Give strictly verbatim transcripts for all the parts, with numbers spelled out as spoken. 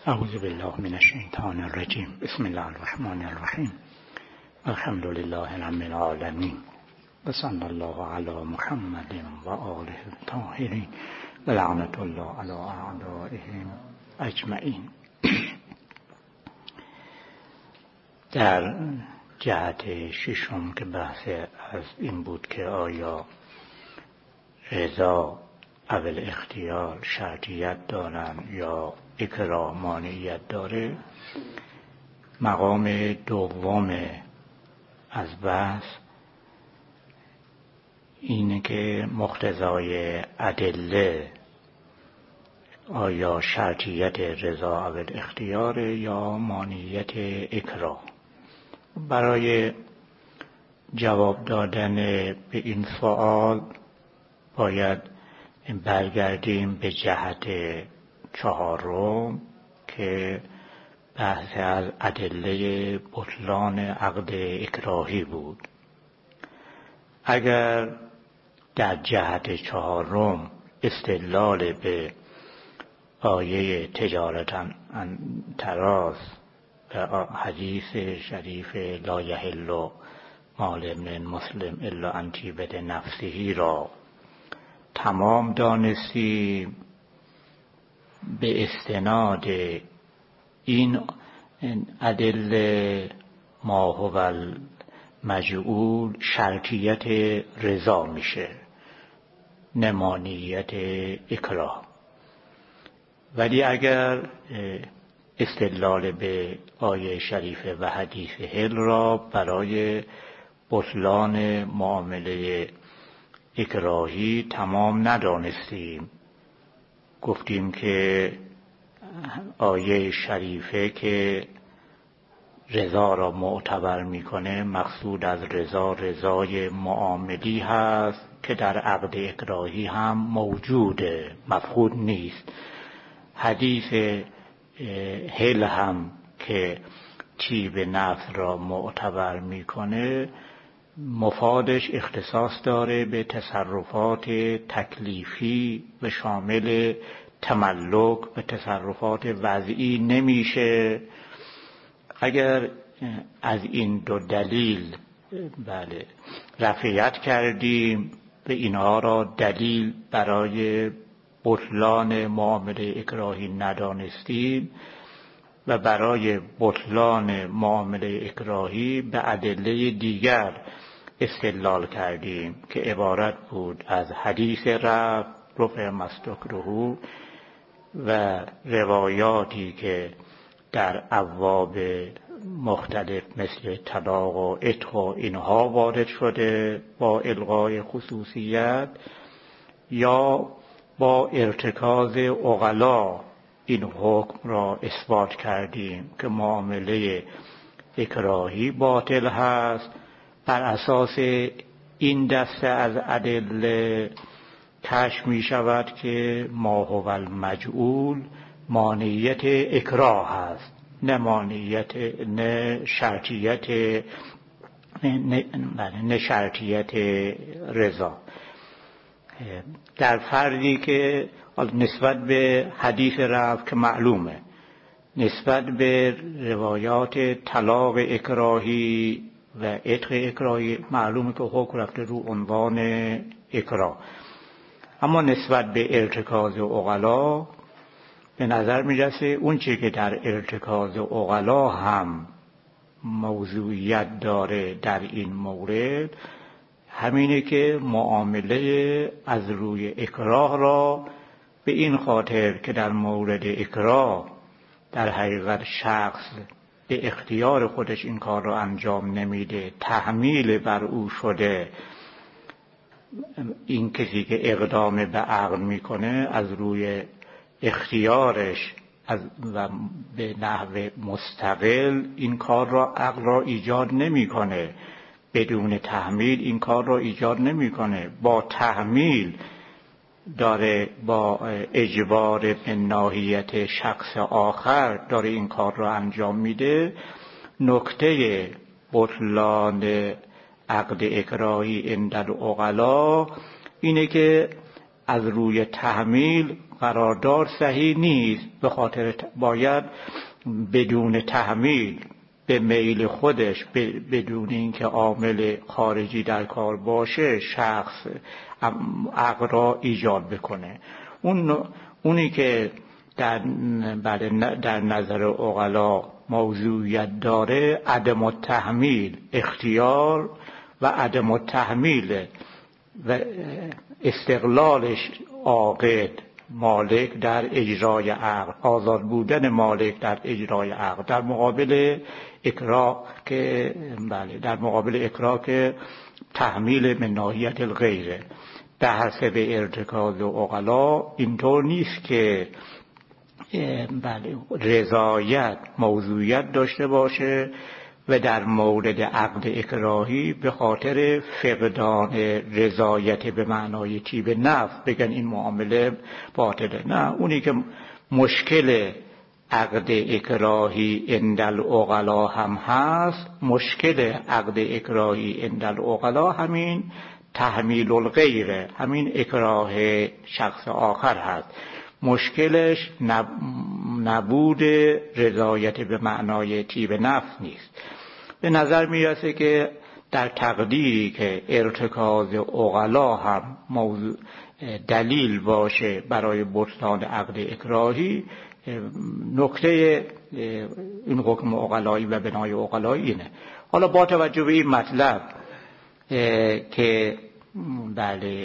اعوذ بالله من الشیطان الرجیم. بسم الله الرحمن الرحیم. الحمد لله رب العالمین و صلی الله علی محمد و آله الطاهرین و لعنت الله علی اعدائهم اجمعین. در جهت ششم که بحث از این بود که آیا رضا اول اختیار شرطیت دارن یا اکراه مانعیت داره، مقام دوم از بحث اینه که مقتضای ادله آیا شرطیت رضا اول اختیار یا مانعیت اکراه. برای جواب دادن به این سوال باید برگردیم به جهت چهارم که بحث از ادله بطلان عقد اکراهی بود. اگر در جهت چهارم استدلال به آیه تجارتا تراس و حدیث شریف لا یحل مال ابن مسلم الا ان طیبة نفسه را تمام دانستیم، به استناد این ادله ما هو المجعول شرطیت رضا میشه، نمانیت اکراه. ولی اگر استدلال به آیه شریفه و حدیث هل را برای بطلان معامله اکراهی تمام ندانستیم، گفتیم که آیه شریفه که رضا را معتبر میکنه مقصود از رضا رضای معاملی هست که در عقد اکراهی هم موجوده، مفقود نیست. حدیث هل هم که طیب نفس را معتبر میکنه مفادش اختصاص داره به تصرفات تکلیفی و شامل تملک و تصرفات وضعی نمیشه. اگر از این دو دلیل بله رفعیت کردیم و اینها را دلیل برای بطلان معامله اکراهی ندانستیم و برای بطلان معامله اکراهی به ادله دیگر استدلال کردیم که عبارت بود از حدیث رفع رفع مستکره و روایاتی که در ابواب مختلف مثل طلاق و عتق و اینها وارد شده با الغای خصوصیت یا با ارتکاز عقلا این حکم را اثبات کردیم که معامله اکراهی باطل هست. بر اساس این دسته از ادله کشف می شود که ما هو المجعول مانعیت اکراه هست، نه مانعیت نه شرطیت نه, نه شرطیت رضا. در فردی که نسبت به حدیث رفع که معلومه، نسبت به روایات طلاق اکراهی و عتق اکراهی معلومه که حکم رفته رو عنوان اکراه، اما نسبت به ارتکاز عقلا به نظر میرسه اون چی که در ارتکاز عقلا هم موضوعیت داره در این مورد همینه که معامله از روی اکراه را به این خاطر که در مورد اکراه در حقیقت شخص به اختیار خودش این کار را انجام نمیده، تحمیل بر او شده، این کسی که اقدام به عقد میکنه از روی اختیارش از و به نحو مستقل این کار را عقد را ایجاد نمیکنه، بدون تحمیل این کار را ایجاد نمیکنه، با تحمیل داره، با اجبار به ناحیت شخص آخر داره این کار را انجام میده. نکته بطلان عقد اکراهی عند العقلا اینه که از روی تحمیل قرارداد صحیح نیست، به خاطر باید بدون تحمیل به میل خودش، بدون اینکه عامل خارجی در کار باشه، شخص عقد را ایجاد بکنه. اون اونی که در در نظر عقلا موضوعیت داره عدم التحمیل، اختیار و عدم التحمیل و استقلالش عاقد مالک در اجرای عقد، آزاد بودن مالک در اجرای عقد، در مقابل اکراه که بله در مقابل اکراه که تحمیل من ناحیت الغیره. به حسب ارتکاز عقلا اینطور نیست که بله رضایت موضوعیت داشته باشه و در مورد عقد اکراهی به خاطر فقدان رضایت به معنای طیب نفس بگن این معامله باطله. نه، اونی که مشکل عقد اکراهی عند العقلا هم هست، مشکل عقد اکراهی عند العقلا همین تحمیل الغیره، همین اکراه شخص آخر هست. مشکلش نبود رضایت به معنای طیب نفس نیست. به نظر میرسه که در تقدیری که ارتکاز عقلا هم موضوع دلیل باشه برای بطلان عقد اکراهی، نکته این حکم عقلایی و بنای عقلایی اینه. حالا با توجه به این مطلب که بله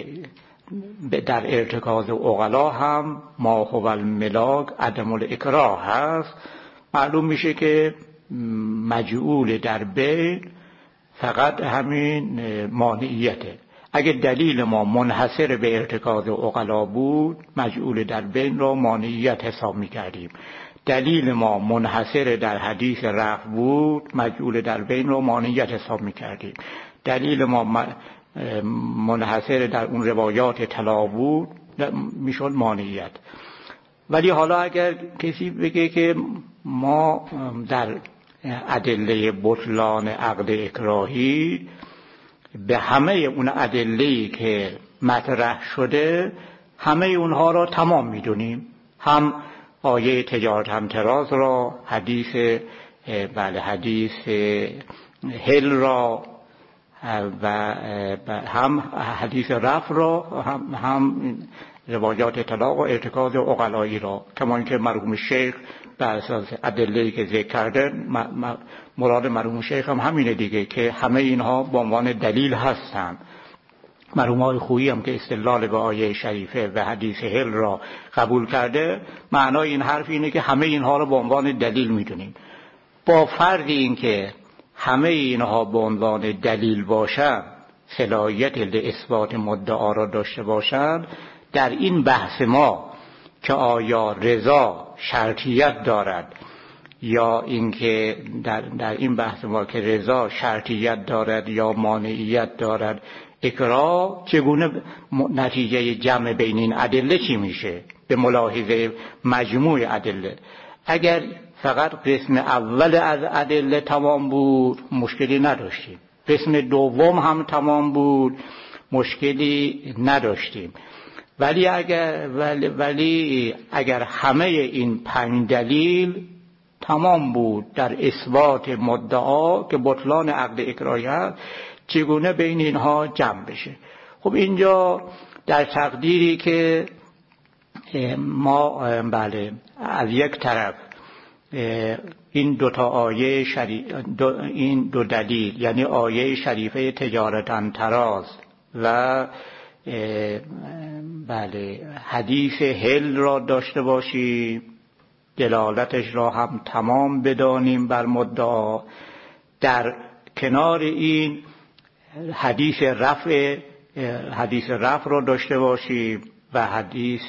در ارتکاز عقلا هم ما هو الملاک عدم الاکراه هست، معلوم میشه که مجعول در بین فقط همین مانعیته. اگه دلیل ما منحصر به ارتکاز عقلا بود، مجعول در بین را مانعیت حساب میکردیم. دلیل ما منحصر در حدیث رفع بود، مجعول در بین را مانعیت حساب میکردیم. دلیل ما منحصر در اون روایات طلاق بود، میشد مانعیت. ولی حالا اگر کسی بگه که ما در ادله بطلان عقد اکراهی به همه اون ادله‌ای که مطرح شده، همه اونها را تمام میدونیم، هم آیه تجارت هم تراز را، حدیث بله حدیث هل را و هم حدیث رفع را، هم, هم روایات طلاق و ارتکاز عقلایی را، کما اینکه مرحوم شیخ بر اساس ادله‌ای که ذکر کردن، مراد مرحوم شیخ هم همینه دیگه که همه اینها به عنوان دلیل هستند. مرحوم آقای خویی هم که استدلال به آیه شریفه و حدیث هل را قبول کرده، معنای این حرف اینه که همه اینها را به عنوان دلیل میدونیم، با فرض این که همه اینها به عنوان دلیل باشند، صلاحیت اثبات مدعا را داشته باشند. در این بحث ما که آیا رضا شرطیت دارد یا اینکه در, در این بحث ما که رضا شرطیت دارد یا مانعیت دارد، اکراه چگونه نتیجه جمع بین این ادله چی میشه به ملاحظه مجموع ادله؟ اگر فقط قسم اول از ادله تمام بود مشکلی نداشتیم، قسم دوم هم تمام بود مشکلی نداشتیم، ولی اگر ولی, ولی اگر همه این پنج دلیل تمام بود در اثبات مدعا که بطلان عقد اکراهی است، چگونه بین اینها جمع بشه؟ خب اینجا در تقدیری که ما بله از یک طرف این دو تا آیه شریف دو این دو دلیل، یعنی آیه شریفه تجارتاً تراز و بله حدیث هل را داشته باشیم، دلالتش را هم تمام بدانیم بر مدعا، در کنار این حدیث رفع حدیث رفع را داشته باشیم و حدیث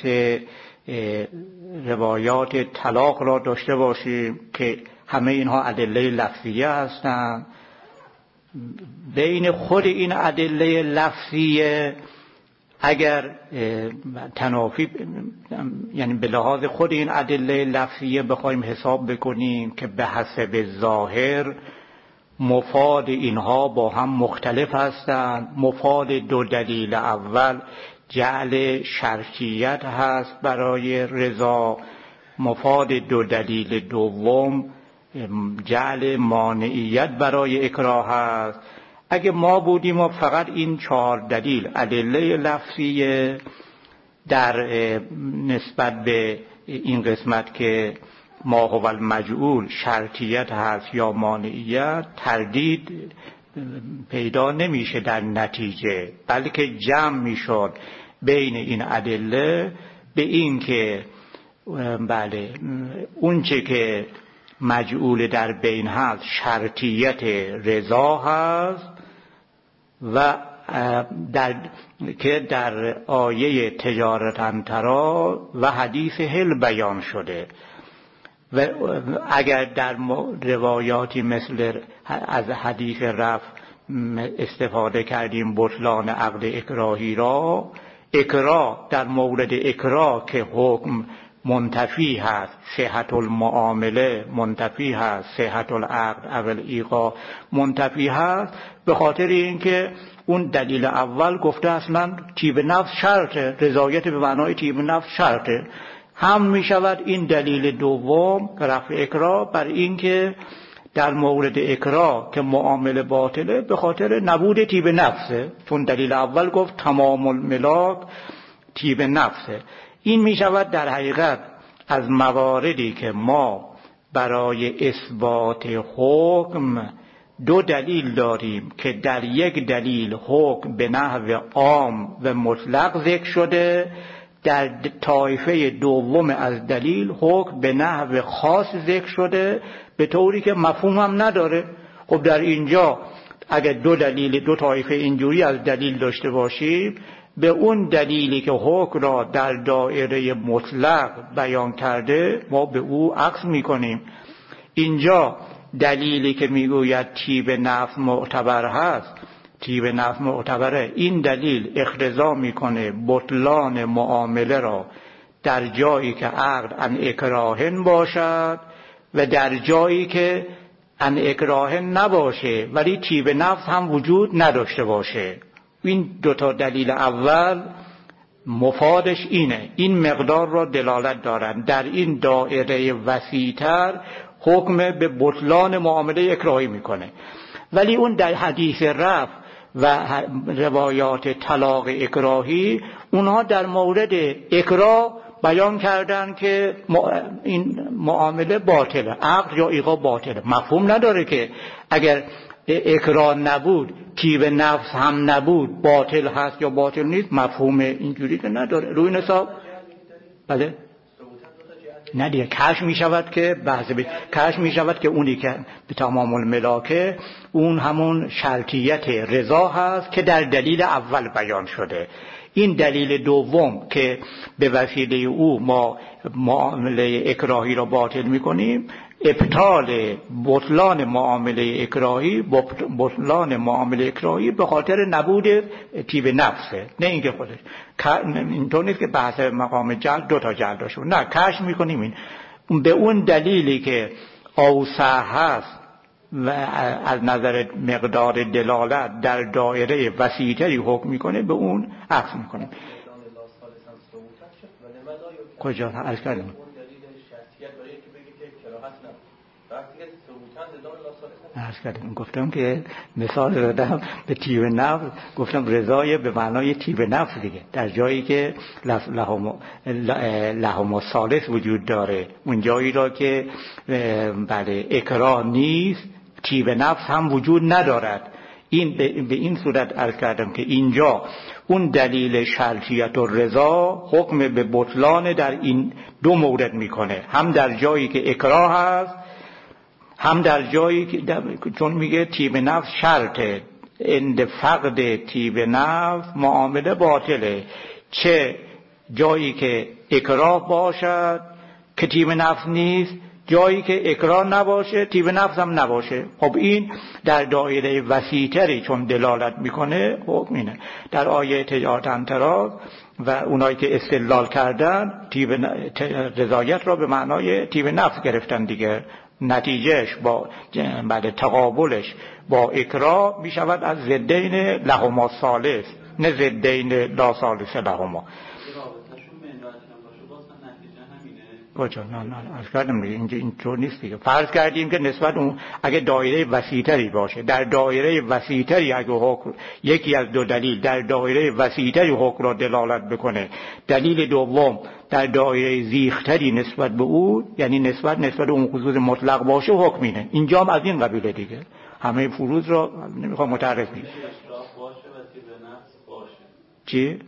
روایات طلاق را داشته باشیم که همه اینها ادله لفظیه هستند. بین خود این ادله لفظیه اگر تنافی، یعنی به لحاظ خود این ادله لفظیه بخوایم حساب بکنیم که به حسب ظاهر مفاد اینها با هم مختلف هستند، مفاد دو دلیل اول جعل شرطیت هست برای رضا، مفاد دو دلیل دوم جعل مانعیت برای اکراه هست. اگه ما بودیم و فقط این چهار دلیل ادله لفظی در نسبت به این قسمت که ما هو المجعول شرطیت هست یا مانعیت، تردید پیدا نمیشه در نتیجه، بلکه جمع میشد بین این ادله به این که بله اون چه که مجعول در بین هست شرطیت رضا هست و در که در آیه تجارتاً ترا و حدیث هل بیان شده. و اگر در روایاتی مثل از حدیث رفع استفاده کردیم بطلان عقد اکراهی را، اکراه در مورد اکراه که حکم منتفی هست، صحت المعامله منتفی هست، صحت العقد اول ایقا منتفی هست، به خاطر اینکه اون دلیل اول گفته اصلا طیب نفس شرطه، رضایت به معنای طیب نفس شرطه، هم می شود این دلیل دوم رفع اکراه بر اینکه در مورد اکراه که معامله باطله به خاطر نبود طیب نفسه، چون دلیل اول گفت تمام الملاک طیب نفسه. این می شود در حقیقت از مواردی که ما برای اثبات حکم دو دلیل داریم که در یک دلیل حکم به نحو عام و مطلق ذکر شده، در طایفه دوم از دلیل حکم به نحو خاص ذکر شده به طوری که مفهوم هم نداره. خب در اینجا اگر دو دلیل دو طایفه اینجوری از دلیل داشته باشیم، به اون دلیلی که حکم را در دایره مطلق بیان کرده ما به او عکس میکنیم. اینجا دلیلی که میگوید طیب نفس معتبر هست، طیب نفس معتبره، این دلیل اقتضا میکنه بطلان معامله را در جایی که عقد ان اکراهن باشد و در جایی که ان اکراهن نباشه ولی طیب نفس هم وجود نداشته باشه. این دوتا دلیل اول مفادش اینه، این مقدار را دلالت دارن. در این دایره وسیع‌تر حکم به بطلان معامله اکراهی میکنه، ولی اون در حدیث رفع و روایات طلاق اکراهی اونها در مورد اکراه بیان کردن که این معامله باطله، عقد یا ایقا باطله. مفهوم نداره که اگر اکراه نبود طیب نفس هم نبود باطل هست یا باطل نیست، مفهوم اینجوری که نداره. روی نصاب بله نه دیگه کش می شود که بحث بید. کش می شود که اونی که به تمام الملاکه اون همون شرطیت رضا هست که در دلیل اول بیان شده. این دلیل دوم که به وسیله او ما معامله اکراهی را باطل می کنیم، ابطال بطلان معامله اکراهی بطلان معامله اکراهی به خاطر نبود طیب نفسه، نه اینکه خودش. اینطور نیست که بحث مقام جل دو تا جل داشته، نه کشف میکنیم این به اون دلیلی که اوسع هست و از نظر مقدار دلالت در دایره وسیع‌تری حکم میکنه به اون عکس میکنیم. کجا عرض کردم؟ عرض کردم گفتم که مثال دادم به طیب نفس، گفتم رضای به معنای طیب نفس دیگه، در جایی که لحم و ثالث وجود داره، اون جایی را که بله اکراه نیست طیب نفس هم وجود ندارد. این به این صورت عرض کردم که اینجا اون دلیل شرطیت و رضا حکم به بطلان در این دو مورد میکنه، هم در جایی که اکراه هست هم در جایی که چون میگه طیب نفس شرطه، اند فقد طیب نفس معامله باطله، چه جایی که اکراه باشد که طیب نفس نیست، جایی که اکراه نباشه طیب نفس هم نباشه. خب این در دایره وسیع‌تری چون دلالت میکنه حکم اینه. در آیه تجارتاً تراز و اونایی که استدلال کردن طیب رضایت را به معنای طیب نفس گرفتن دیگه، نتیجهش با بعد تقابلش با اکراه می شود از ضدین لهما ثالث نه ضدین لا ثالث لهما. کجا؟ نه نه از کردم دیگه اینجا اینطور نیست دیگه. فرض کردیم که نسبت اون اگه دایره وسیع‌تری باشه، در دایره وسیع‌تری اگه حکم یکی از دو دلیل در دایره وسیع‌تری حکم را دلالت بکنه، دلیل دوم در دایره زیغ‌تری نسبت به او، یعنی نسبت نسبت اون خصوص مطلق باشه، حکم اینه. اینجا هم از این قبیله دیگه. همه فروض را نمیخوام متعرض کنم. چی؟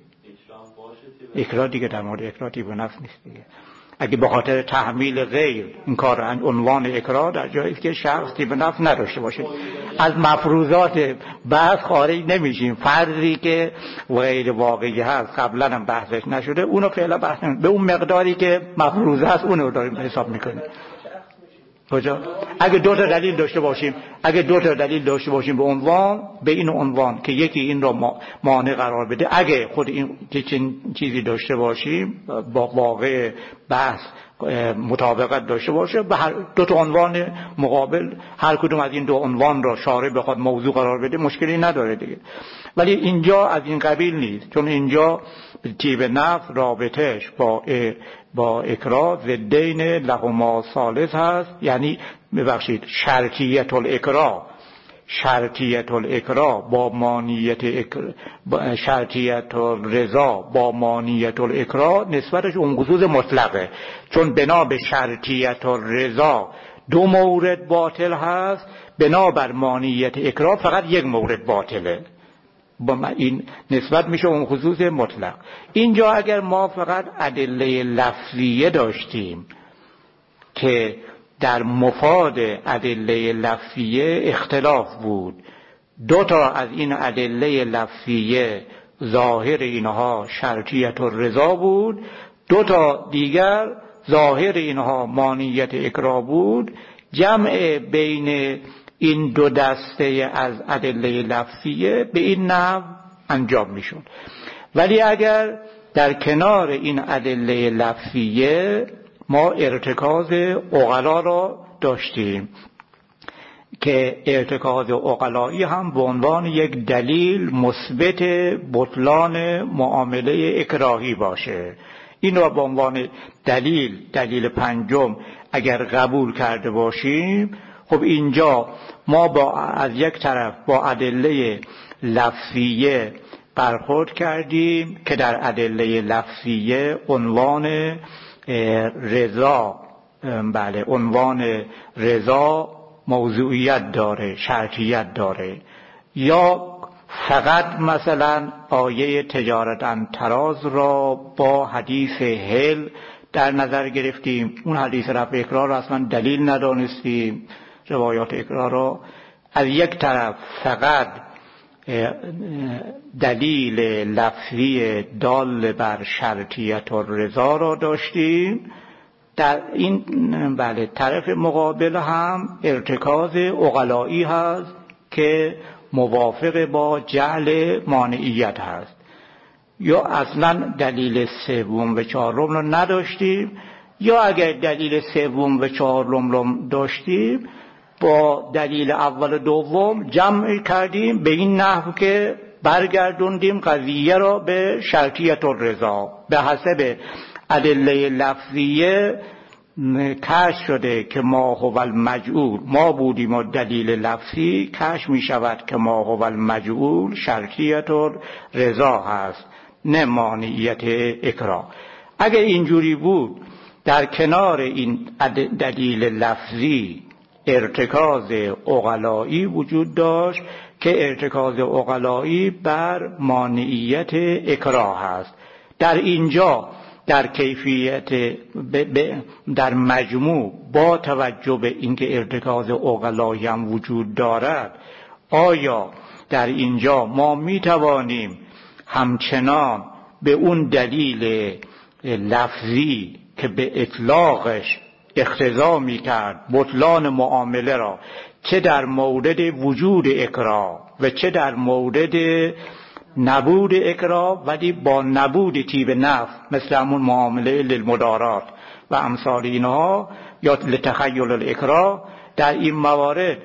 اکراه دیگه در مورد اکراه تیب نفس نیست دیگه. اگه به خاطر تحمیل غیر این کار عنوان اکراه در جایی که شخص تیب نفس نداشته باشه، از مفروضات بحث خارج نمیشیم. فرضی که غیر واقعی هست قبلا هم بحثش نشده، اونو فعلا بحث نمیم. به اون مقداری که مفروضه هست اونو داریم حساب میکنیم. کجا؟ اگه دو تا دلیل داشته باشیم اگه دو تا دلیل داشته باشیم به عنوان به این عنوان که یکی این را مانع قرار بده، اگه خود این چیزی داشته باشیم با واقع بحث مطابقت داشته باشه، به هر دو تا عنوان مقابل هر کدوم از این دو عنوان را شارع بخواد موضوع قرار بده، مشکلی نداره دیگه. ولی اینجا از این قبیل نیست، چون اینجا تیب نفس رابطش با با اکراه ضدین لهما ثالث هست، یعنی ببخشید شرطیت الاکراه شرطیت الاکراه با مانیت اکراه، شرطیت الرضا با مانیت الاکراه نسبتش اون خصوص مطلقه، چون بنا به شرطیت الرضا دو مورد باطل هست، بنا بر مانیت اکراه فقط یک مورد باطله. با این نسبت میشه اون خصوص مطلق. اینجا اگر ما فقط ادله لفظیه داشتیم که در مفاد ادله لفظیه اختلاف بود، دو تا از این ادله لفظیه ظاهر اینها شرطیت الرضا بود، دو تا دیگر ظاهر اینها مانیت اکراه بود، جمع بین این دو دسته از ادله لفظیه به این نحو انجام میشد. ولی اگر در کنار این ادله لفظیه ما ارتکاز عقلا را داشتیم که ارتکاز عقلایی هم به عنوان یک دلیل مثبت بطلان معامله اکراهی باشه، این را به عنوان دلیل دلیل پنجم اگر قبول کرده باشیم، خب اینجا ما با از یک طرف با ادله لفظیه برخورد کردیم که در ادله لفظیه عنوان رضا بله عنوان رضا موضوعیت داره، شرطیت داره، یا فقط مثلا آیه تجارتاً تراز را با حدیث هل در نظر گرفتیم، اون حدیث رفع اکراه را اصلا دلیل ندانستیم، روایات اکراه را از یک طرف فقط دلیل لفظی دال بر شرطیت الرضا را داشتیم، در این بله طرف مقابل هم ارتکاز عقلایی هست که موافق با جعل مانعیت هست، یا اصلا دلیل سوم و چهارم را نداشتیم، یا اگر دلیل سوم و چهارم را داشتیم با دلیل اول و دوم جمع کردیم به این نحو که برگردوندیم قضیه را به شرطیت الرضا. به حسب ادله لفظیه کشف شده که ما هو المجعول ما بودیم و دلیل لفظی کشف می شود که ما هو المجعول شرطیت الرضا هست، نه مانعیت اکراه. اگر اینجوری بود در کنار این دلیل لفظی ارتکاز عقلایی وجود داشت که ارتکاز عقلایی بر مانعیت اکراه است. در اینجا در کیفیت در مجموع با توجه به اینکه ارتکاز عقلایی هم وجود دارد، آیا در اینجا ما می توانیم همچنان به اون دلیل لفظی که به اطلاقش اقتضا می کرد بطلان معامله را، چه در مورد وجود اکراه و چه در مورد نبود اکراه ولی با نبود طیب نفس، مثل همون معامله للمدارات و امثال اینها یا لتخیل الاکراه، در این موارد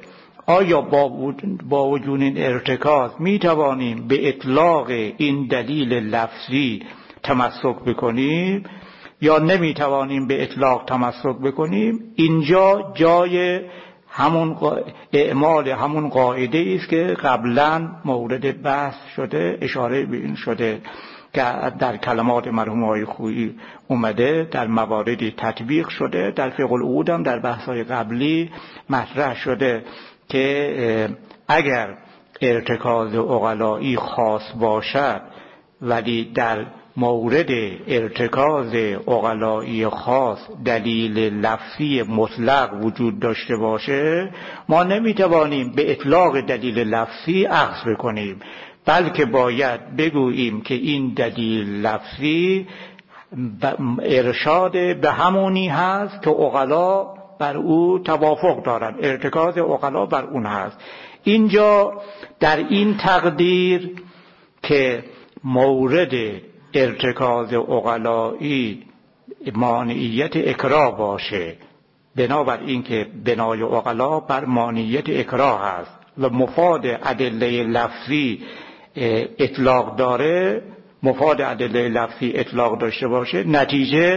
آیا با وجود این ارتکاز می توانیم به اطلاق این دلیل لفظی تمسک بکنیم یا نمی توانیم به اطلاق تمسک بکنیم؟ اینجا جای همون اعمال همون قاعده است که قبلا مورد بحث شده، اشاره به این شده که در کلمات مرحوم آقای خویی اومده، در مواردی تطبیق شده، در فقه العقود هم در بحث‌های قبلی مطرح شده که اگر ارتکاز عقلایی خاص باشد ولی در مورد ارتکاز عقلایی خاص دلیل لفظی مطلق وجود داشته باشه، ما نمیتوانیم به اطلاق دلیل لفظی اخذ بکنیم، بلکه باید بگوییم که این دلیل لفظی ارشاد به همونی هست که عقلا بر او توافق دارند، ارتکاز عقلا بر اون هست. اینجا در این تقدیر که مورد ارتکاز عقلایی مانعیت اکراه باشه، بنابر این که بنای عقلا بر مانعیت اکراه هست و مفاد ادله لفظی اطلاق داره، مفاد ادله لفظی اطلاق داشته باشه، نتیجه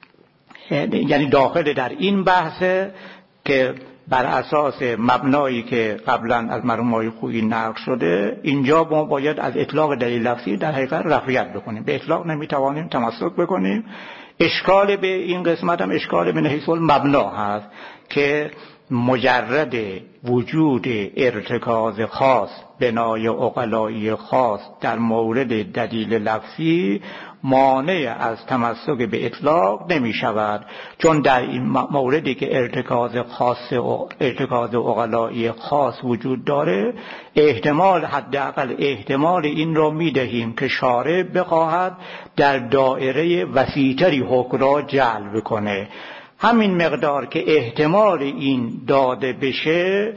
یعنی داخل در این بحثه که بر اساس مبنایی که قبلا از مرحوم آقای خویی نقل شده، اینجا ما باید از اطلاق دلیل لفظی در حقیقت رفعیت بکنیم، به اطلاق نمیتوانیم تمسک بکنیم. اشکال به این قسمت هم اشکال به حیث المبنا هست که مجرد وجود ارتکاز خاص، بنای عقلایی خاص در مورد دلیل لفظی مانع از تمسک به اطلاق نمی شود، چون در این موردی که ارتکاز خاص و ارتکاز عقلایی خاص وجود داره، احتمال حداقل احتمال این را می دهیم که شارع بخواهد در دایره وسیع‌تری حکم را جلب کنه. همین مقدار که احتمال این داده بشه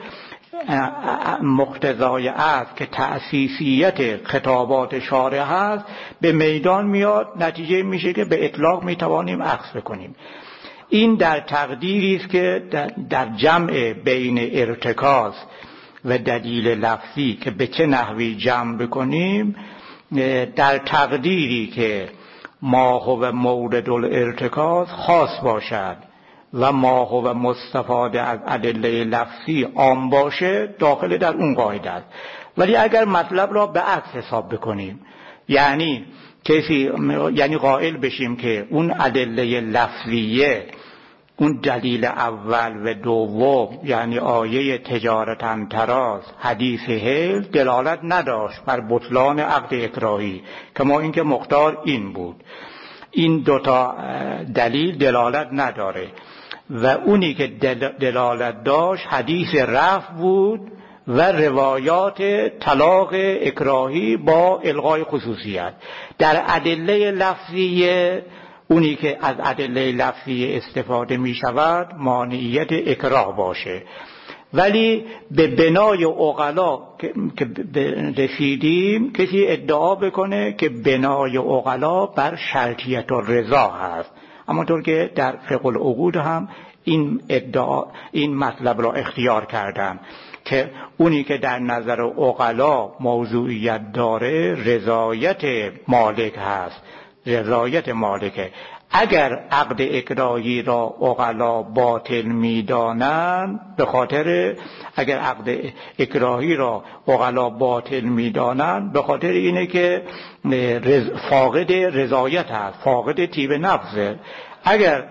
مقتضای است که تأسیسیت خطابات شارع هست به میدان میاد، نتیجه میشه که به اطلاق میتوانیم اخذ کنیم. این در تقدیری است که در جمع بین ارتکاز و دلیل لفظی که به چه نحوی جمع بکنیم، در تقدیری که ما هو مورد الارتکاز خاص باشد و ما هو مستفاده از ادله لفظی عام باشه، داخل در اون قاعده است. ولی اگر مطلب را به عکس حساب بکنیم، یعنی کسی یعنی قائل بشیم که اون ادله لفظیه، اون دلیل اول و دوم، یعنی آیه تجارتاً تراز، حدیث حیل، دلالت نداشت بر بطلان عقد اکراهی، کما اینکه مختار این بود، این دوتا دلیل دلالت نداره و اونی که دلالت داشت حدیث رفع بود و روایات طلاق اکراهی با الغای خصوصیت. در ادله لفظیه، اونی که از ادله لفظی استفاده می شود مانعیت اکراه باشه. ولی به بنای عقلا که رسیدیم، کسی ادعا بکنه که بنای عقلا بر شرطیت و رضا هست، همانطور که در فقه العقود هم این ادعا این مطلب را اختیار کردن که اونی که در نظر عقلا موضوعیت داره رضایت مالک هست، رضایت مالکه. اگر عقد اکراهی را عقلا باطل می‌دانند، به خاطر اگر عقد اکراهی را عقلا باطل می‌دانند به خاطر اینه که رز فاقد رضایت هست، فاقد طیب نفسه. اگر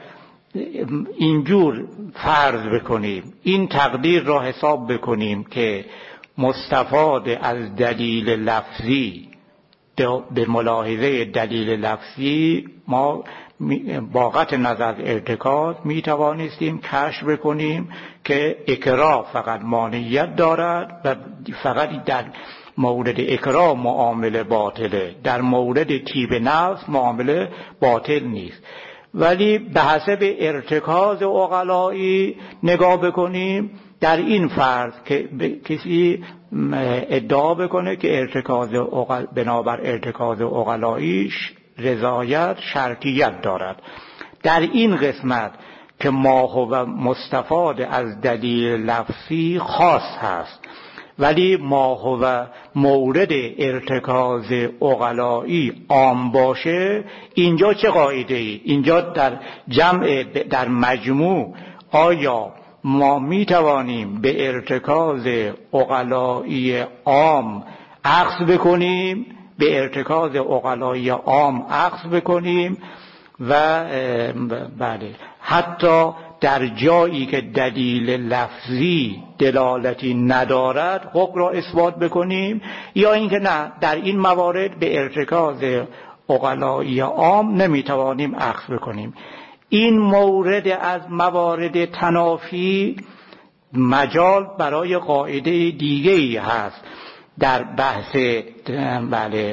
اینجور فرض بکنیم، این تقدیر را حساب بکنیم که مستفاد از دلیل لفظی، به ملاحظه دلیل لفظی ما با قطع نظر ارتکاز می توانستیم کشف بکنیم که اکراه فقط مانعیت دارد و فقط در مورد اکراه معامله باطله، در مورد طیب نفس معامله باطل نیست. ولی به حسب ارتکاز عقلایی نگاه بکنیم، در این فرض که کسی ادعا بکنه که ارتکاز عقل بنابر ارتکاز عقلاییش رضایت شرطیت دارد، در این قسمت که ما هو مستفاد از دلیل لفظی خاص هست، ولی ما هو مورد ارتکاز عقلایی عام باشه، اینجا چه قاعده ای؟ اینجا در جمع در مجموع آیا ما می توانیم به ارتکاز عقلایی عام اخذ بکنیم، به ارتکاز عقلایی عام اخذ بکنیم و بله حتی در جایی که دلیل لفظی دلالتی ندارد حکم را اثبات بکنیم، یا اینکه نه در این موارد به ارتکاز عقلایی عام نمیتوانیم اخذ بکنیم. این مورد از موارد تنافی مجال برای قاعده دیگه‌ای هست در بحث بله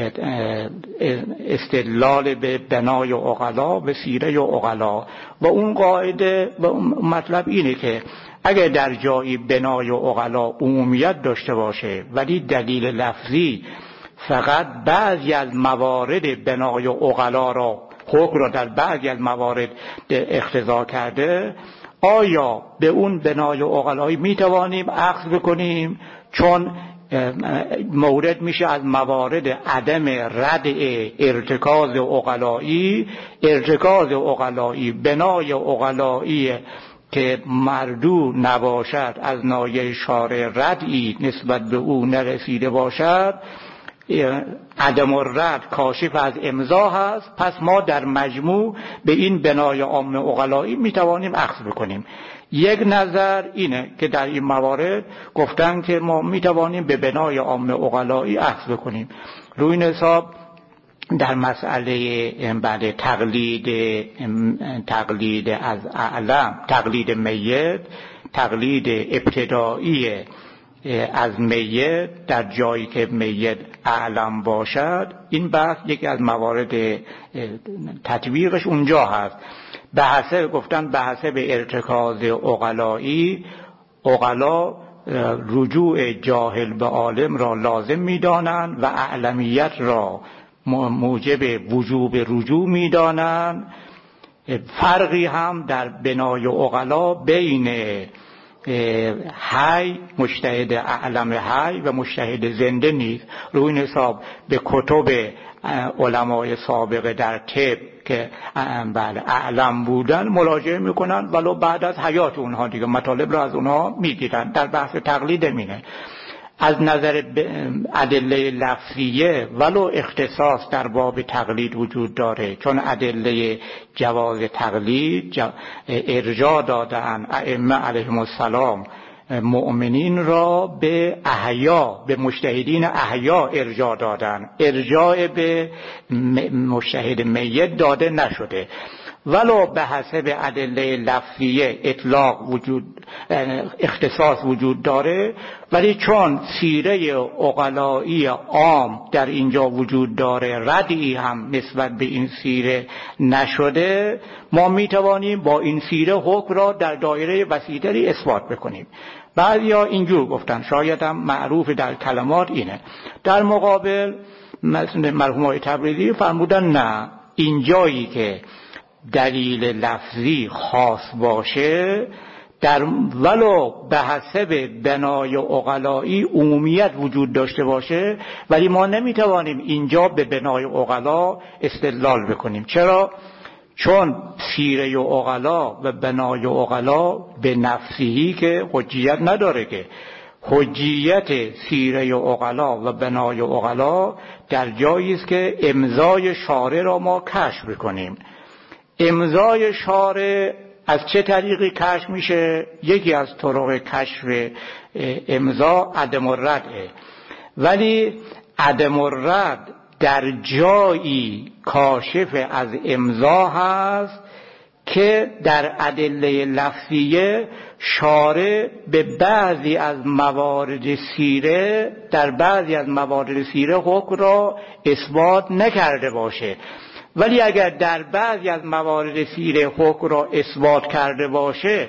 استدلال به بنای عقلا به سیره عقلا، و اون قاعده و مطلب اینه که اگر در جایی بنای عقلا عمومیت داشته باشه ولی دلیل لفظی فقط بعضی از موارد بنای عقلا را حکم را در بعضی از موارد اقتضا کرده، آیا به اون بنای عقلایی میتوانیم اخذ بکنیم؟ چون مورد میشه از موارد عدم رد ارتکاز عقلایی. ارتکاز عقلایی بنای عقلایی که مردو نباشد، از نایه شارع ردی نسبت به او نرسیده باشد، عدم الرد کاشف از امضا هست. پس ما در مجموع به این بنای عام عقلایی میتوانیم اخذ بکنیم. یک نظر اینه که در این موارد گفتن که ما میتوانیم به بنای عام عقلایی اخذ بکنیم. روی این حساب در مسئله بعد تقلید تقلید از اعلم، تقلید میت، تقلید ابتدایی از میت در جایی که میت اعلم باشد، این بحث یکی از موارد تطبیقش اونجا هست. بحثه گفتن بحثه به ارتکاز عقلایی، عقلا رجوع جاهل به عالم را لازم می‌دانند و اعلمیت را موجب وجوب رجوع می‌دانند. فرقی هم در بنای عقلا بین حی، مجتهد اعلم حی و مجتهد زنده نیست. روی این حساب به کتب علمای سابقه در طب که بله اعلم بودن مراجعه میکنن، ولو بعد از حیات اونها دیگه مطالب را از اونها میگیرن. در بحث تقلید مینه از نظر ادله لفظیه ولو اختصاص در باب تقلید وجود داره، چون ادله جواز تقلید ارجاع دادن ائمه علیهم السلام مؤمنین را به احیا، به مجتهدین احیا ارجاع دادن، ارجاع به مجتهد میت داده نشده. ولو به حسب ادله لفظیه اطلاق وجود اختصاص وجود داره، ولی چون سیره عقلایی عام در اینجا وجود داره، ردی هم نسبت به این سیره نشده، ما میتوانیم با این سیره حکم را در دایره وسیع‌تری اثبات بکنیم. بعضیا اینجور گفتن، شاید هم معروف در کلمات اینه. در مقابل مرحوم آقای تبریزی فرمودن نه، اینجایی که دلیل لفظی خاص باشه، در ولو به حسب بنای عقلایی عمومیت وجود داشته باشه، ولی ما نمیتوانیم اینجا به بنای عقلا استدلال بکنیم. چرا؟ چون سیره عقلا و بنای عقلا به نفسهی که حجیت نداره، که حجیت سیره عقلا و بنای عقلا در جایی است که امضای شارع را ما کشف بکنیم. امضای شارع از چه طریقی کشف میشه؟ یکی از طرق کشف امضا عدم الردعه، ولی عدم الرد در جایی کاشف از امضا هست که در ادله لفظیه شارع به بعضی از موارد سیره در بعضی از موارد سیره حکم را اثبات نکرده باشه، ولی اگر در بعضی از موارد سیره حکم را اثبات کرده باشه،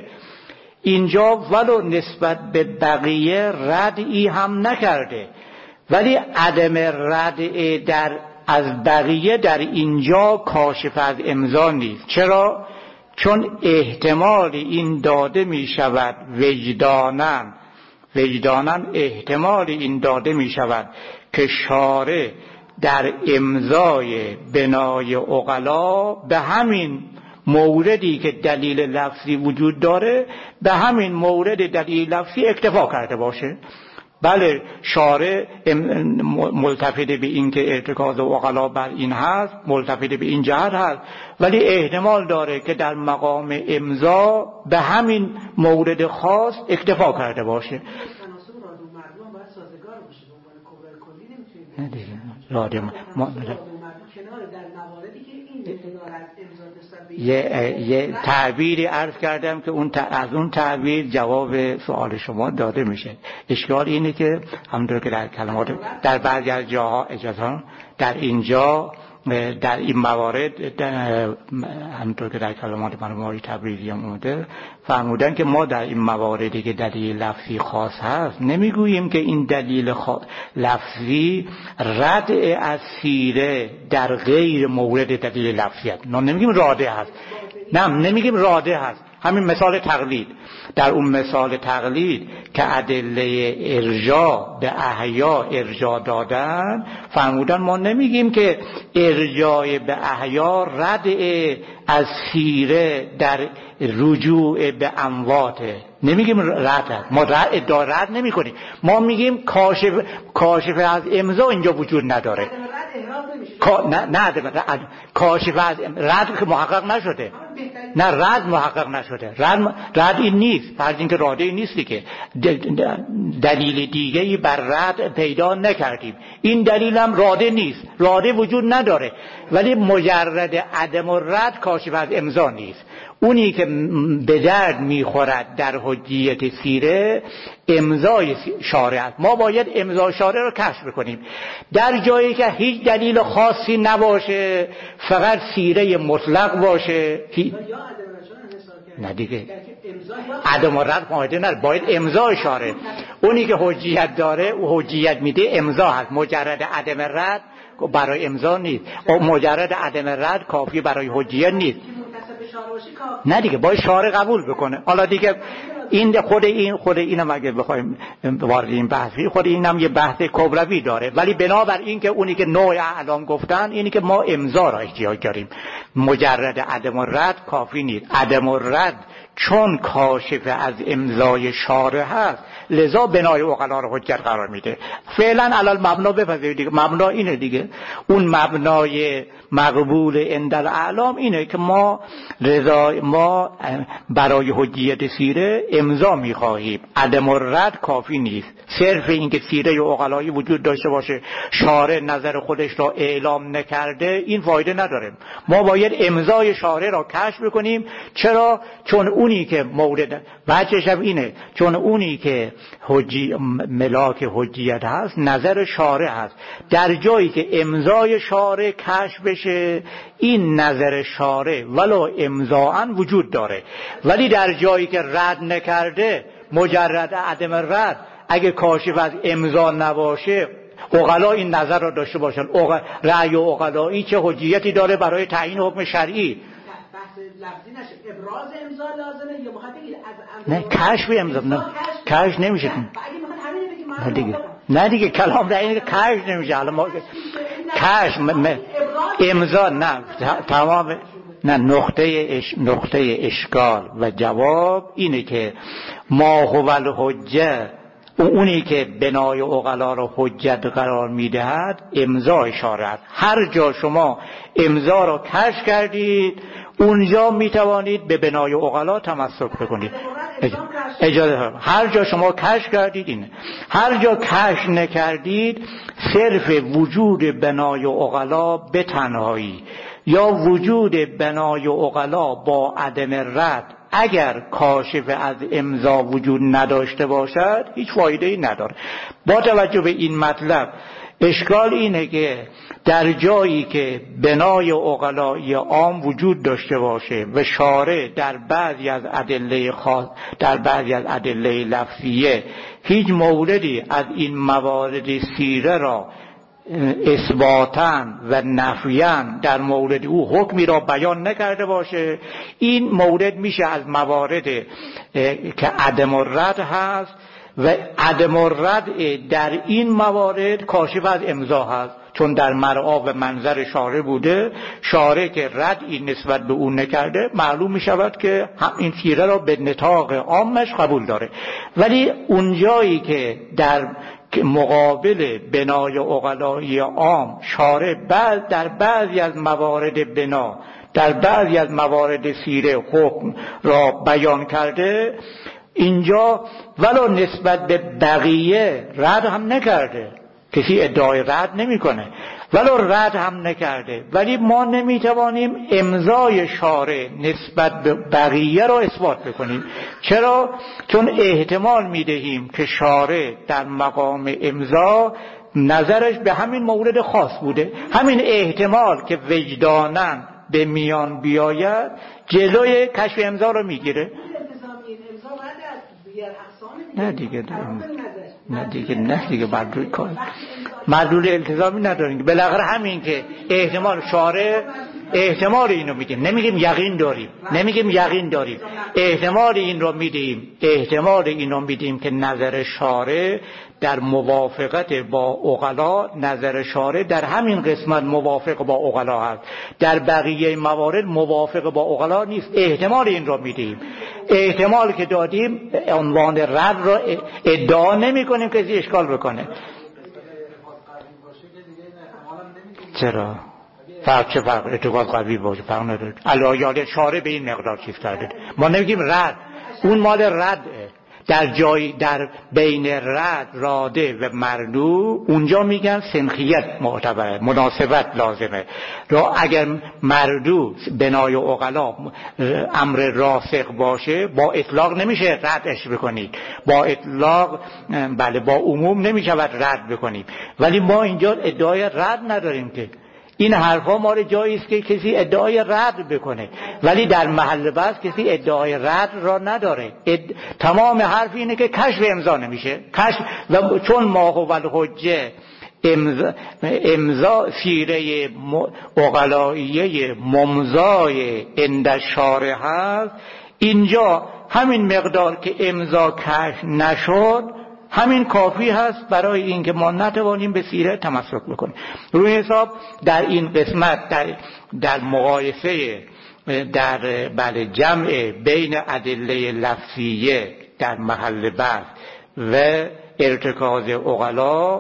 اینجا ولو نسبت به بقیه ردی هم نکرده، ولی عدم رد در از بقیه در اینجا کاشف از امضا نیست. چرا؟ چون احتمال این داده می شود وجداناً وجداناً احتمال این داده می شود که شارع در امضای بنای عقلا به همین موردی که دلیل لفظی وجود داره به همین مورد دلیل لفظی اکتفا کرده باشه. بله شارع ملتفت به این که ارتکاز عقلا بر این هست، ملتفت به این جهت هست، ولی احتمال داره که در مقام امضا به همین مورد خاص اکتفا کرده باشه. نه دیگه راده ما یه یه تعبیری عرض کردم که اون از اون تعبیر جواب سوال شما داده میشه. اشکال اینه که همونطور که در کلمات در بعضی از جاها اجازه در اینجا در این موارد همونطور که در کلمات مرحوم تبریزی هم اومده فرمودن که ما در این مواردی که دلیل لفظی خاص هست نمیگوییم که این دلیل لفظی رد از سیره در غیر مورد دلیل لفظی هست. نه نمیگیم راده هست، نه نمیگیم راده هست. همین مثال تقلید، در اون مثال تقلید که ادله ارجاع به احیا ارجاع دادن فرمودن ما نمیگیم که ارجاع به احیا رد از سیره در رجوع به امواته، نمیگیم رد، ما رد رد نمی کنیم، ما میگیم کاشف کاشف از امضا اینجا وجود نداره. نه نه کاشف از رد که محقق نشده، نه رد محقق نشده، رد رد این نیست، فرض این که راده این نیستی که دلیل دیگه‌ای بر رد پیدا نکردیم، این دلیل هم راده نیست، راده وجود نداره، ولی مجرد عدم الرد کاشف از امضا نیست. اونی که به درد میخورد در حجیت سیره امضای شارع است. ما باید امضای شارع رو کشف بکنیم در جایی که هیچ دلیل خاصی نباشه، فقط سیره مطلق باشه. نه دیگه عدم رد قاعده نداره، باید امضای شارع. اونی که حجیت داره و حجیت میده امضا هست، مجرد عدم رد برای امضا نیست، مجرد عدم رد کافی برای حجیت نیست. نه دیگه باید شارع قبول بکنه. حالا دیگه این خود این خود اینم اگه بخوایم وارد این بحثی، خود اینم یه بحث کبروی داره، ولی بنابر این که اونی که نوع اعلام گفتن اینی که ما امضا را احتیاج داریم، مجرد عدم الرد کافی نیست. عدم الرد چون کاشف از امضای شارع هست لذا بنای عقلا رو حجت قرار میده. فعلا علل مبنا بپذیرید دیگه، مبنا اینه دیگه، اون مبنای مقبول عند الاعلام اینه که ما رضا ما برای حجیت سیره امضا میخواهیم، عدم الرد کافی نیست. صرف این که سیره عقلایی وجود داشته باشه شارع نظر خودش را اعلام نکرده این فایده نداره، ما باید امضای شارع را کشف بکنیم. چرا؟ چون اونی که مورد وجهش اینه، چون اونی که حجی ملاک حجیت هست نظر شارع هست. در جایی که امضای شارع کشف بشه این نظر شارع ولو امضاءً وجود داره، ولی در جایی که رد نکرده مجرد عدم رد اگه کاشف از امضا نباشه عقلا این نظر را داشته باشن، رأی عقلایی چه حجیتی داره برای تعیین حکم شرعی؟ لفظی نشه، ابراز امضا لازمه یا مخاطب نه کشف امضا نه کشف نمیشه. نه دیگه نه دیگه کلام در اینه که کشف نمیشه. حالا ما کشف امضا نه تمام نه نقطه اش... نقطه اشکال و جواب اینه که ما هو الحجه، اونی که بنای عقلا رو حجت قرار میدهد امضای شارع است. هر جا شما امضا رو کشف کردید اونجا میتوانید به بنای عقلا تمسک بکنید. اجازه هر جا شما کشف کردید اینه، هر جا کشف نکردید صرف وجود بنای عقلا به تنهایی یا وجود بنای عقلا با عدم رد اگر کاشف از امضا وجود نداشته باشد هیچ فایده‌ای نداره. با توجه به این مطلب اشکال اینه که در جایی که بنای عقلایی عام وجود داشته باشه و شارع در بعضی از ادله خاص در بعضی از ادله لفظیه هیچ موردی از این موارد سیره را اثباتاً و نفیاً در مورد او حکمی را بیان نکرده باشه، این مورد میشه از موارد که عدم الرد هست و عدم الرد در این موارد کاشف از امضا هست، چون در مرعا و منظر شارع بوده. شارع که ردی نسبت به اون نکرده، معلوم می شود که این سیره را به نطاق عامش قبول داره. ولی اونجایی که در مقابل بنای عقلایی عام شارع بعد در بعضی از موارد بنا، در بعضی از موارد سیره حکم را بیان کرده، اینجا ولو نسبت به بقیه رد هم نکرده، کسی ادعای رد نمیکنه، ولو رد هم نکرده، ولی ما نمیتوانیم امضای شارع نسبت به بقیه را اثبات بکنیم. چرا؟ چون احتمال میدهیم که شارع در مقام امضا نظرش به همین مورد خاص بوده. همین احتمال که وجداناً به میان بیاید جلوی کشف امضا رو میگیره. نه دیگه نه دیگه نه دیگه مردود کن مردود التزامی نداریم. بالاخره همین که احتمال شارع احتمال اینو میدیم، نمیگیم یقین داریم، نمیگیم یقین داریم، احتمال این رو میدیم، احتمال اینو میدیم که نظر شارع در موافقت با عقلا، نظر شارع در همین قسمت موافق با عقلا هست، در بقیه موارد موافق با عقلا نیست. احتمال این رو میدیم، احتمال که دادیم عنوان رد را ادعا نمی کنیم که کسی اشکال بکنه. چرا؟ فرق چه فرق؟ اعتقاد قوی باشه فرق نداره. علایال شارع به این مقدار چیز کرده، ما نمیگیم رد، اون مال رد در جای در بین رد راده و مردو اونجا میگن سنخیت معتبره، مناسبت لازمه. را اگر مردو بنای عقلا امر راسخ باشه با اطلاق نمیشه ردش بکنید، با اطلاق بله با عموم نمیشود رد بکنید. ولی ما اینجا ادعای رد نداریم که این حرفا ما رو جایی است که کسی ادعای رد بکنه، ولی در محل بحث کسی ادعای رد را نداره. اد... تمام حرف اینه که کشف امضا نمیشه، کشف و چون ما هو الحجه امضا, امضا سیره عقلائیه ممضای عند شارع هست، اینجا همین مقدار که امضا کشف نشد همین کافی هست برای اینکه ما نتوانیم به سیره تمسک بکنیم. روی حساب در این قسمت در, در مقایسه در بله جمع بین ادله لفظیه در محل بحث و ارتکاز عقلا،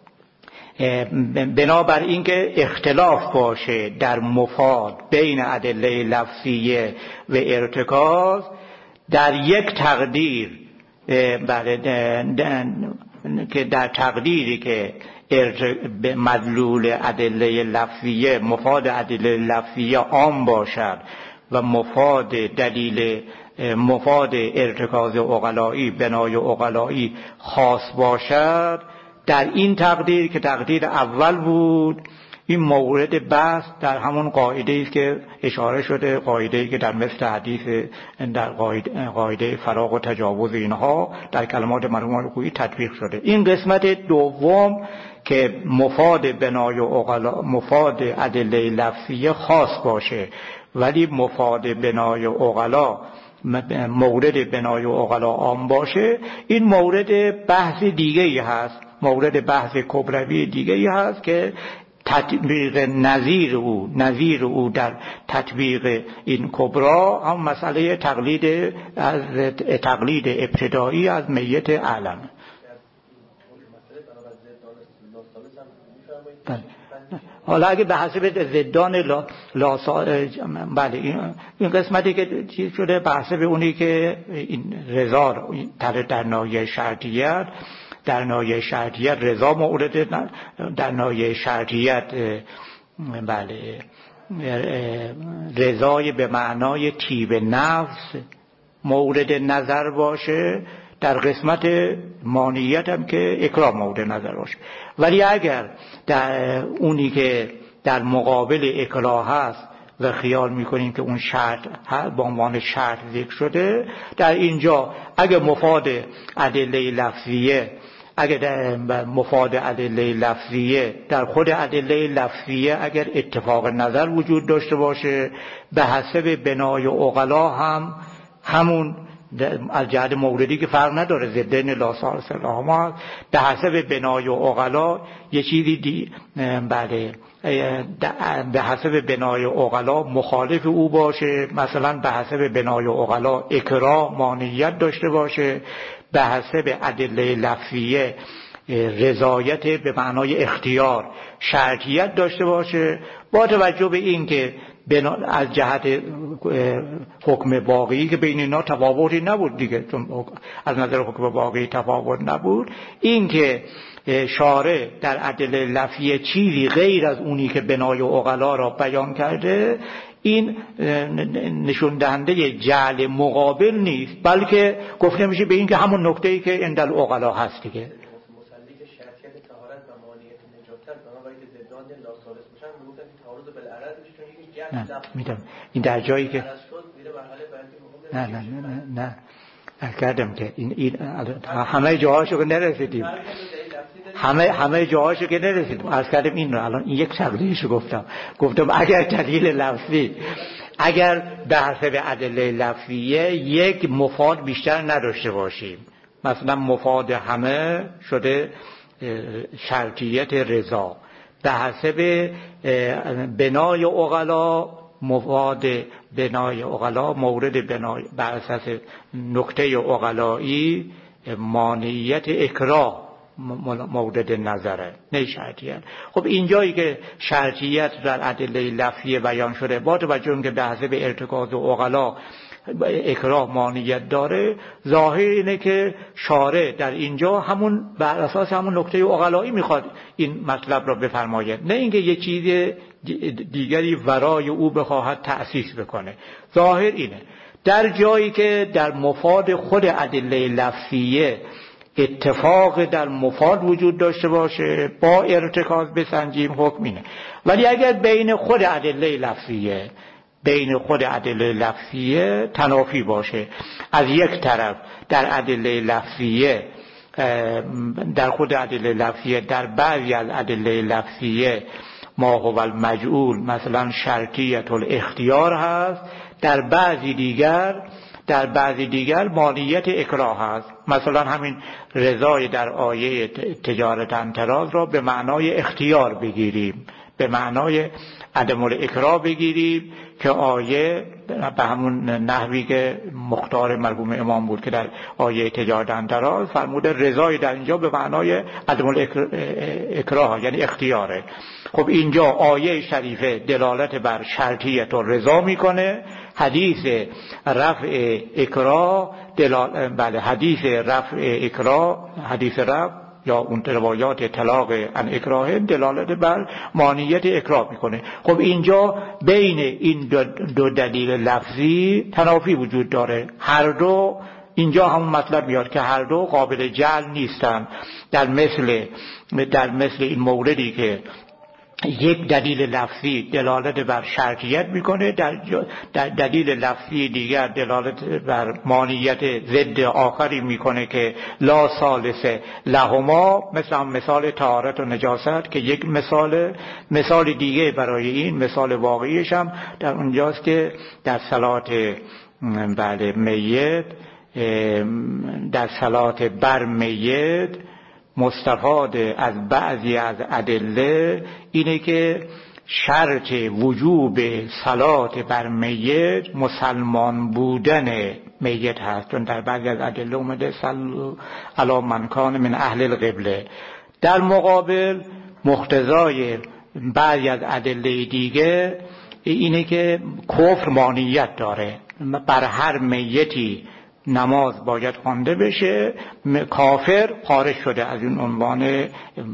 بنابر اینکه اختلاف باشه در مفاد بین ادله لفظیه و ارتکاز، در یک تقدیر بله که در تقدیری که مدلول ادله لفظیه مفاد ادله لفظیه عام باشد و مفاد دلیل مفاد ارتکاز عقلایی بنای عقلایی خاص باشد، در این تقدیر که تقدیر اول بود این مورد بحث در همون قاعده است که اشاره شده، قاعده‌ای که در مثل حدیث در قاعده, قاعده فراغ و تجاوز اینها در کلمات مرحوم الکویی تطبیق شده. این قسمت دوم که مفاد بنای عقلا مفاد ادله لفظیه خاص باشه ولی مفاد بنای عقلا مورد بنای عقلا عام باشه، این مورد بحث دیگه‌ای هست، مورد بحث کبروی دیگه‌ای هست که تطبیق نظیر او نظیر او در تطبیق این کبرا هم مسئله تقلید از تقلید ابتدایی از میت اعلم. حالا اگه به حسب زدان لا, لا بله این, این قسمتی که چیز شده به حسب اونی که این رضا در ناحیه شرطیت در ناحیه شرطیت رضا مورد، در ناحیه شرطیت بله رضای به معنای طیب نفس مورد نظر باشه، در قسمت مانعیت هم که اکراه مورد نظر باشه. ولی اگر در اونی که در مقابل اکراه هست و خیال میکنیم که اون شرط با عنوان شرط ذکر شده، در اینجا اگر مفاد ادله لفظیه اگر در مفاد ادله لفظیه در خود ادله لفظیه اگر اتفاق نظر وجود داشته باشه به حسب بنای عقلا هم همون از جهت موردی که فرق نداره ضدن لا ثالث لهما به حسب بنای عقلا یه چیزی دی بله به حسب بنای عقلا مخالف او باشه، مثلا به حسب بنای عقلا اکراه مانعیت داشته باشه، به حسب ادله لفظیه رضایت به معنای اختیار شرطیت داشته باشه، با توجه به این که از جهت حکم باقی که بین اینا تفاوتی نبود دیگه، چون از نظر حکم باقی تفاوت نبود، این که شارع در ادله لفظیه چیزی غیر از اونی که بنای عقلا را بیان کرده، این نشون دهنده جعل مقابل نیست، بلکه گفته میشه به این که همون نکته‌ای که عند العقلا هست دیگه. نه میدم این در جایی که نه نه نه نه نه از کردم که این, این همه جاهاشو که نرسیدیم همه همه جاهاشو که نرسیدیم از کردم این رو الان این یک تقدیرشو گفتم گفتم اگر دلیل لفظی اگر به حسب ادله لفظیه یک مفاد بیشتر نداشته باشیم، مثلا مفاد همه شده شرطیت رضا، به حسب بنای عقلا مفاد بنای عقلا مورد بنای بر اساس نکته عقلایی مانعیت اکراه مورد نظره نه شرطیت. خب اینجایی که شرطیت در ادله لفظیه بیان شده با توجه که به حسب ارتکاز عقلا اکراه مانعیت داره، ظاهر اینه که شارع در اینجا همون بر اساس همون نکته عقلایی میخواد این مطلب را بفرماید، نه اینکه یه چیز دیگری ورای او بخواهد تأسیس بکنه. ظاهر اینه در جایی که در مفاد خود ادله لفظیه اتفاق در مفاد وجود داشته باشه با ارتکاز بسنجیم حکم اینه، ولی اگر بین خود ادله لفظیه بین خود ادله لفظیه تنافی باشه، از یک طرف در ادله لفظیه در خود ادله لفظیه در بعضی از ادله لفظیه ما هو المجعول مثلا شرطیت الاختیار هست، در بعضی دیگر در بعضی دیگر مانعیت اکراه هست، مثلا همین رضای در آیه تجارت انتراز را به معنای اختیار بگیریم، به معنای عدم الاکراه بگیریم که آیه به همون نحوی که مختار مرحوم امام بود که در آیه تجارت انتراز فرموده رضای در اینجا به معنای عدم الاکراه یعنی اختیاره. خب اینجا آیه شریفه دلالت بر شرطیت و رضا میکنه، حدیث رفع اکراه دلال... بله حدیث رفع اکراه حدیث رفع یا اون روایات طلاق ان اکراه دلالت بر مانعیت اکراه میکنه. خب اینجا بین این دو, دو دلیل لفظی تنافی وجود داره، هر دو اینجا همون مطلب میاد که هر دو قابل جعل نیستن، در مثل در مثل این موردی که یک دلیل لفظی دلالت بر شرطیت میکنه، در, در دلیل لفظی دیگر دلالت بر مانعیت ضد آخری میکنه که لا ثالث لهما، مثلا مثال طهارت و نجاست که یک مثال مثال دیگه برای این مثال واقعیش هم در اونجاست که در صلات بله میت در صلات بر میت مستفاد از بعضی از ادله اینه که شرط وجوب صلات بر میت مسلمان بودن میت هست، چون در بعضی از ادله اومده صلوا علی من کان من اهل القبله. در مقابل مقتضای بعضی از ادله دیگه اینه که کفر مانعیت داره، بر هر میتی نماز باید خوانده بشه، کافر خارج شده از این عنوان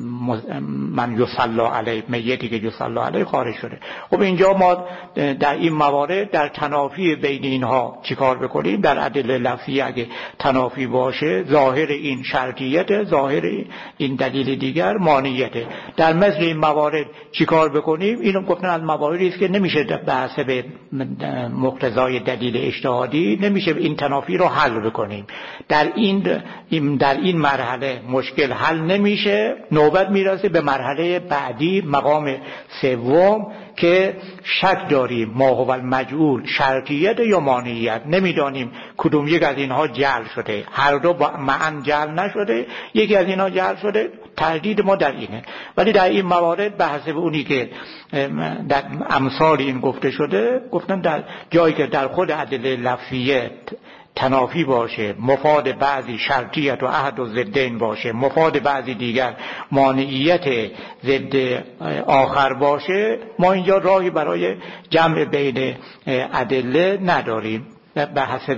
من یصلی علیه، میتی که یصلی علیه خارج شده. خب اینجا ما در این موارد در تنافی بین اینها چیکار بکنیم؟ در ادله لفظی اگه تنافی باشه ظاهر این شرطیت، ظاهر این دلیل دیگر مانعیته. در مثل این موارد چیکار بکنیم؟ اینو گفتن از مواردی است که نمیشه به حسب مقتضای دلیل اجتهادی نمیشه این تنافی رو حل بکنیم. در این در این مرحله مشکل حل نمیشه، نوبت میرسه به مرحله بعدی، مقام سوم که شک داریم ما هو المجعول شرطیت یا مانعیت، نمیدانیم کدوم یک از اینها جعل شده، هر دو معا جعل نشده، یکی از اینها جعل شده، تردید ما در اینه. ولی در این موارد به حسب اونی که در امثال این گفته شده، گفتن در جایی که در خود ادله لفظیه تنافی باشه، مفاد بعضی شرطیت و عهد و ضدین باشه، مفاد بعضی دیگر مانعیت ضد آخر باشه، ما اینجا راهی برای جمع بین ادله نداریم. به حسب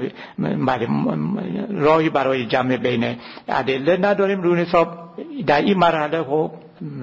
راهی برای جمع بین ادله نداریم. روی حساب در این مرحله خب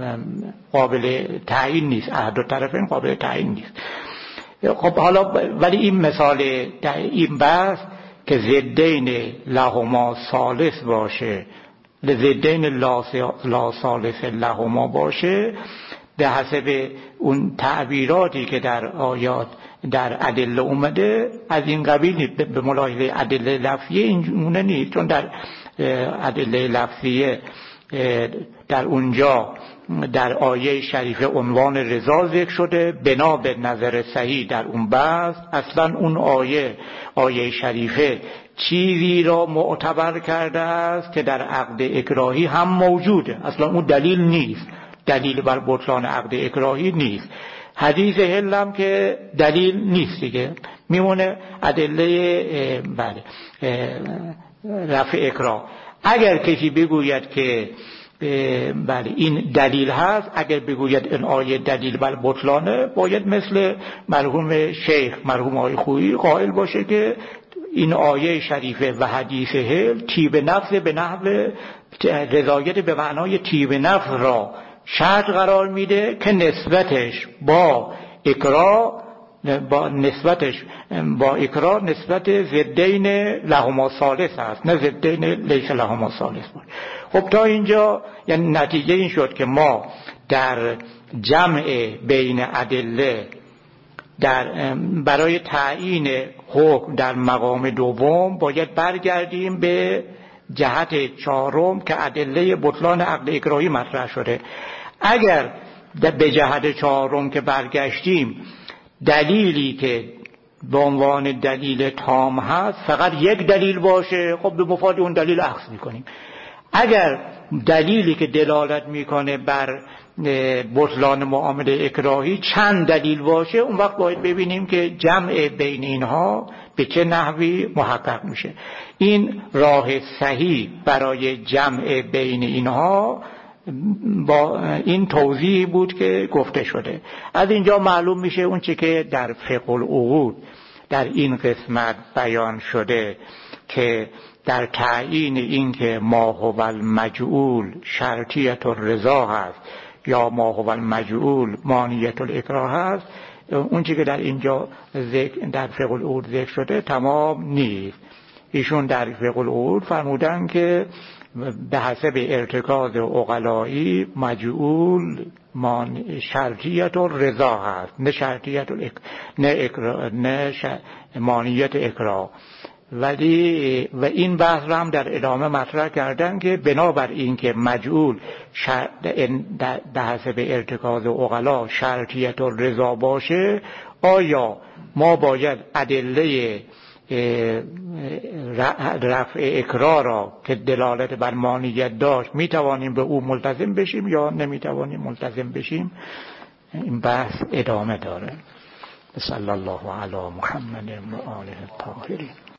قابل تعیین نیست، عهد و طرفین قابل تعیین نیست. خب حالا ولی این مثال در این بحث که ضدین لهما ثالث باشه، ضدین لا ثالث لهما باشه، به حسب اون تعبیراتی که در آیات در ادله اومده از این قبیل به ملاحظه ادله لفظیه اینجونه نیست، چون در ادله لفظیه در اونجا در آیه شریفه عنوان رضا ذکر شده، بنا به نظر صحیح در اون بحث اصلا اون آیه آیه شریفه چیزی را معتبر کرده است که در عقد اکراهی هم موجوده، اصلا اون دلیل نیست، دلیل بر بطلان عقد اکراهی نیست. حدیث هلم که دلیل نیست دیگه، میمونه ادله بله رفع اکراه. اگر کسی بگوید که بله این دلیل هست، اگر بگوید این آیه دلیل بر بطلانه، باید مثل مرحوم شیخ مرحوم آقای خویی قائل باشه که این آیه شریفه و حدیث هل طیب نفس به نحو رضایت به معنای طیب نفس را شرط قرار میده که نسبتش با اکراه با نسبتش با اکراه نسبت ضدین لهما ثالث است، نه ضدین لیس لهما ثالث بود. خب تا اینجا یعنی نتیجه این شد که ما در جمع بین ادله در برای تعیین حکم در مقام دوم باید برگردیم به جهت چهارم که ادله بطلان عقد اکراهی مطرح شده. اگر به جهت چهارم که برگشتیم دلیلی که به عنوان دلیل تام هست فقط یک دلیل باشه، خب به مفاد اون دلیل اخذ میکنیم. اگر دلیلی که دلالت میکنه بر بطلان معامله اکراهی چند دلیل باشه، اون وقت باید ببینیم که جمع بین اینها به چه نحوی محقق میشه. این راه صحیح برای جمع بین اینها با این توضیحی بود که گفته شده. از اینجا معلوم میشه اون چی که در فقه العقود در این قسمت بیان شده که در تعیین این که ما هو المجعول شرطیت الرضا هست یا ما هو المجعول مانعیت الاکراه هست، اون چی که در اینجا ذکر در فقه العقود ذکر شده تمام نیست. ایشون در فقه العقود فرمودن که به حسب ارتکاز عقلایی مجعول شرطیت الرضا هست، نه شرطیت الاک... نه, اکرا... نه ش... مانعیت اکراه. ولی و این بحث را هم در ادامه مطرح کردن که بنابر این که مجعول شر... به حسب ارتکاز عقلا شرطیت الرضا باشه، آیا ما باید ادله رفع اکراه را که دلالت بر مانعیت داشت میتوانیم به او ملتزم بشیم یا نمیتوانیم ملتزم بشیم؟ این بحث ادامه داره. صلی الله علی محمد و آله الطاهرین.